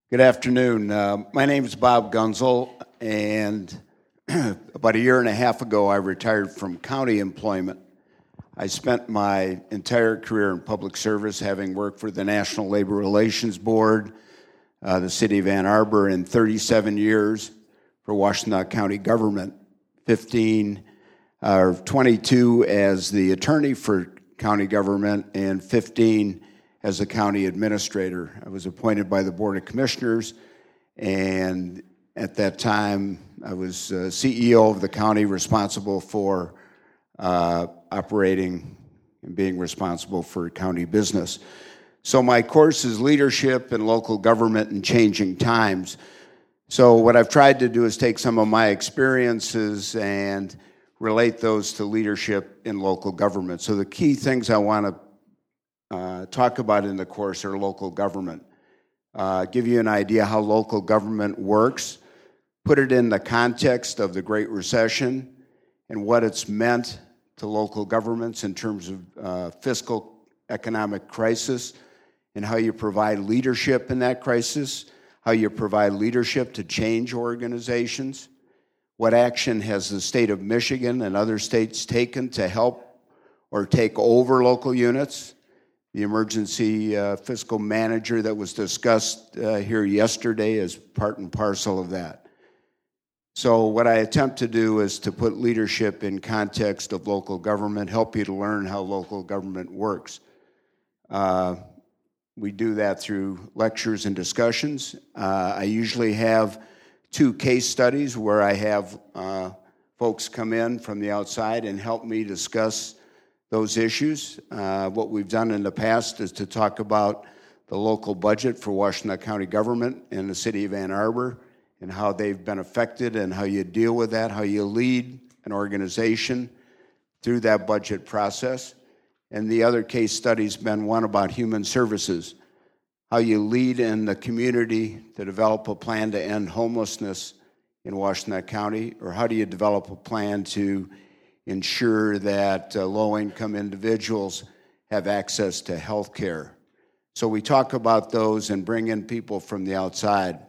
Good afternoon. My name is Bob Gunzel, and about a year and a half ago, I retired from county employment. I spent my entire career in public service, having worked for the National Labor Relations Board, the City of Ann Arbor, in 37 years for Washtenaw County government, 22 as the attorney for county government, and 15 as a county administrator. I was appointed by the Board of Commissioners, and at that time, I was CEO of the county, responsible for operating and being responsible for county business. So my course is Leadership in Local Government in Changing Times. So what I've tried to do is take some of my experiences and relate those to leadership in local government. So the key things I want to talk about in the course are local government. Give you an idea how local government works, put it in the context of the Great Recession and what it's meant to local governments in terms of fiscal economic crisis, and how you provide leadership in that crisis, how you provide leadership to change organizations, what action has the state of Michigan and other states taken to help or take over local units, the emergency fiscal manager that was discussed here yesterday is part and parcel of that. So what I attempt to do is to put leadership in context of local government, help you to learn how local government works. We do that through lectures and discussions. I usually have 2 case studies where I have folks come in from the outside and help me discuss those issues. What we've done in the past is to talk about the local budget for Washtenaw County government in the city of Ann Arbor and how they've been affected and how you deal with that, how you lead an organization through that budget process. And the other case study's been one about human services, how you lead in the community to develop a plan to end homelessness in Washtenaw County, or how do you develop a plan to ensure that low-income individuals have access to health care. So we talk about those and bring in people from the outside.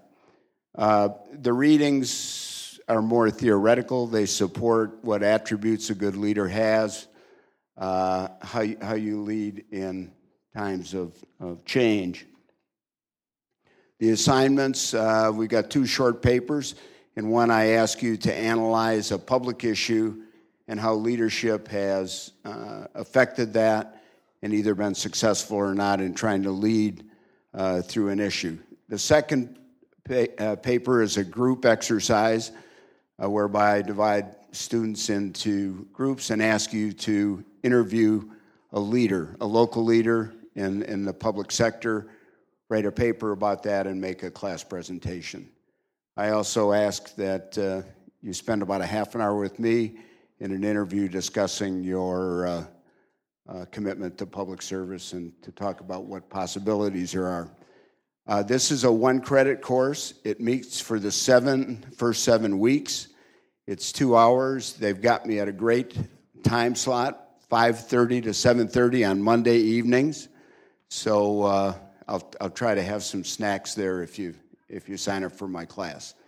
The readings are more theoretical. They support what attributes a good leader has, how you lead in times of change. The assignments, we got 2 short papers. In one, I ask you to analyze a public issue and how leadership has affected that and either been successful or not in trying to lead through an issue. The second paper is a group exercise whereby I divide students into groups and ask you to interview a leader, a local leader in the public sector, write a paper about that and make a class presentation. I also ask that you spend about a half an hour with me in an interview discussing your commitment to public service and to talk about what possibilities there are. This is a 1-credit course. It meets for the first 7 weeks. It's 2 hours. They've got me at a great time slot, 5:30 to 7:30 on Monday evenings. So I'll try to have some snacks there if you sign up for my class.